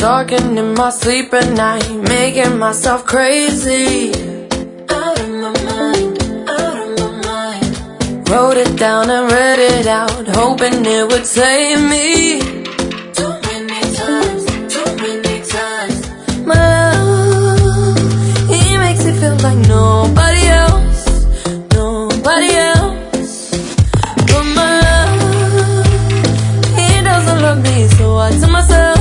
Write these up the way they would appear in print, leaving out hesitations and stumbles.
Talking in my sleep at night, making myself crazy. Out of my mind, out of my mind. Wrote it down and read it out, hoping it would save me. Too many times, too many times. My love, he makes me feel like nobody else, nobody else. But my love, he doesn't love me, so I tell myself,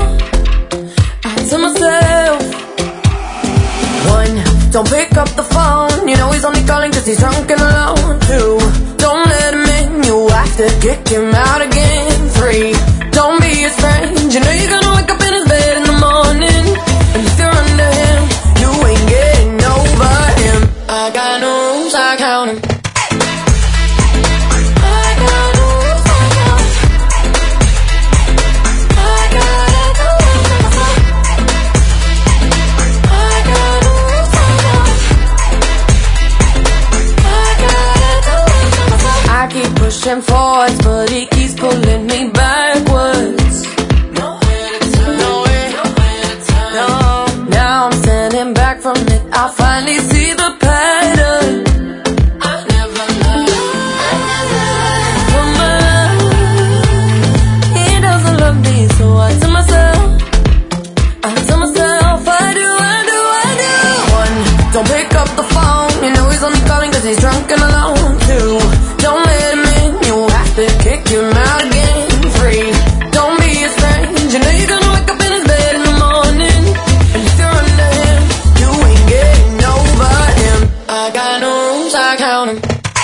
one, don't pick up the phone, you know he's only calling cause he's drunk and alone. Two, don't let him in, you have to kick him out again. Three, don't be his friend, you know you're gonna wake up in his bed in the morning. And if you're under him, you ain't getting over him. I got no rules, I count him. Pushing forwards, but he keeps pulling me backwards. Nowhere to turn, nowhere to turn. No, now I'm standing back from it, I finally see the pattern. I never learned. But my love, he doesn't love me, so I tell myself, I do. One, don't pick up the phone, you know he's only calling cause he's drunk and alone. Two, don't let him in, you have to kick him out again. Three, don't be his friend, you know you're gonna wake up in his bed in the morning. And if you're under him, you ain't getting over him. I got no rules, I count him.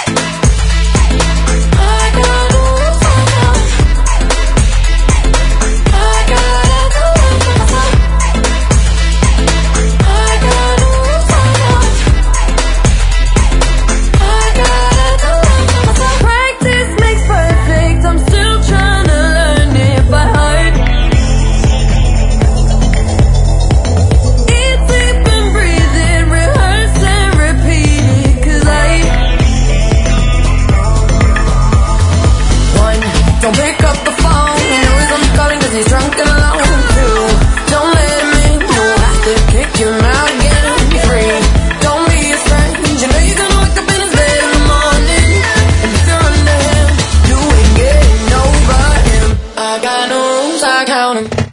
Don't pick up the phone, you know he's only calling cause he's drunk and alone. Two, don't let him in, you have to kick him out again. Three, don't be his friend, you know you're gonna wake up in his bed in the morning. And if you're under him, you ain't getting over him. I got no rules, I count him.